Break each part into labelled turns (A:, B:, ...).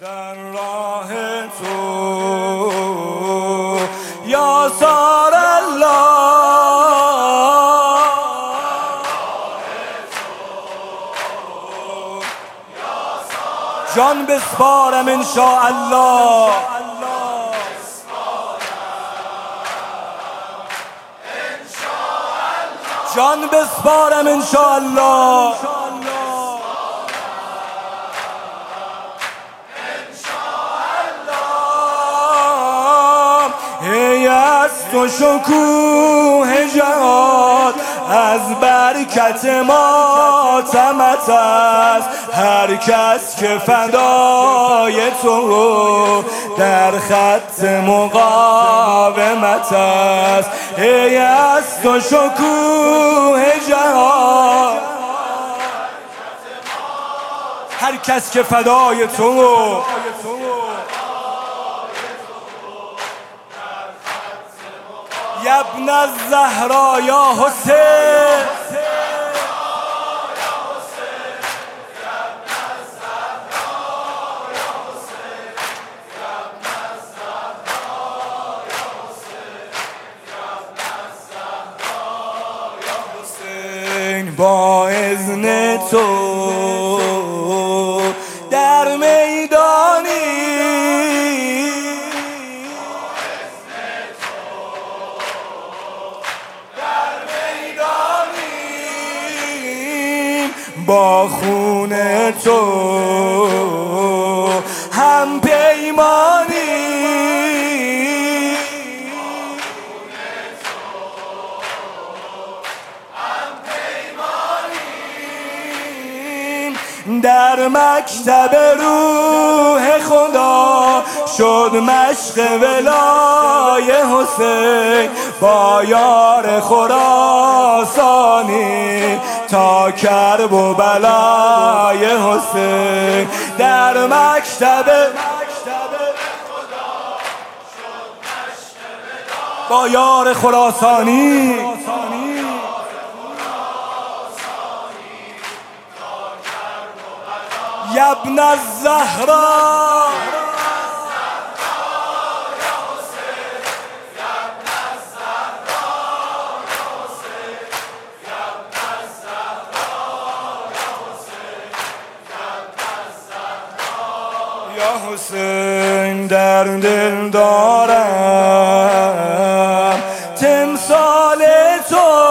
A: در راه تو یا سار الله، جان بسپارم انشاءالله، جان بسپارم انشاءالله. ای از تو شکوه جهاد، از برکت ماتمت است هر کس که فدای تو در خط مقاومت است. ای از تو شکوه جهاد، هر کس که فدای تو یا ابن الزهرا یا حسین، با اذن تو در میدانی، با خون تو هم پیمانی، در مکتب روح خدا شد مشق ولای حسین، با یار خراسانی تا کرب و بلای حسین. در مکتب با یار خراسانی یا ابن الزهرا، یا حسین در دل دارم تمثال تو،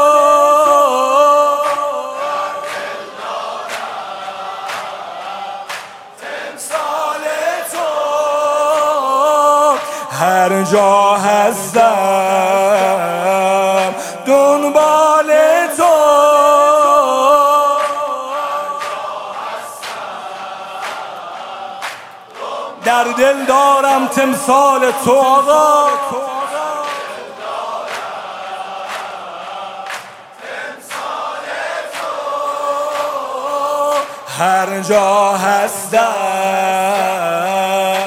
A: هر جا هستم دنبال تو، در دل دارم تمثال تو آقا، هر جا هستم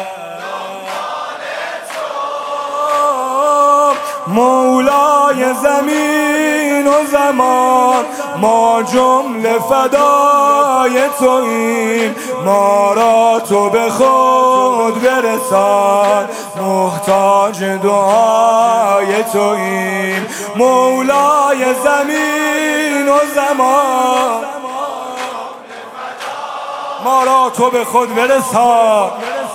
A: مولای زمین و زمان، ما جمله فدای توییم، ما را تو به خود برسان، محتاج دعای توییم. مولای زمین و زمان، ما را تو به خود برسان،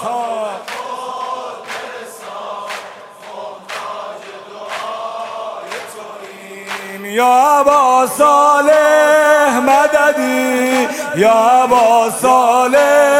A: یا ابا صالح مددی، یا ابا صالح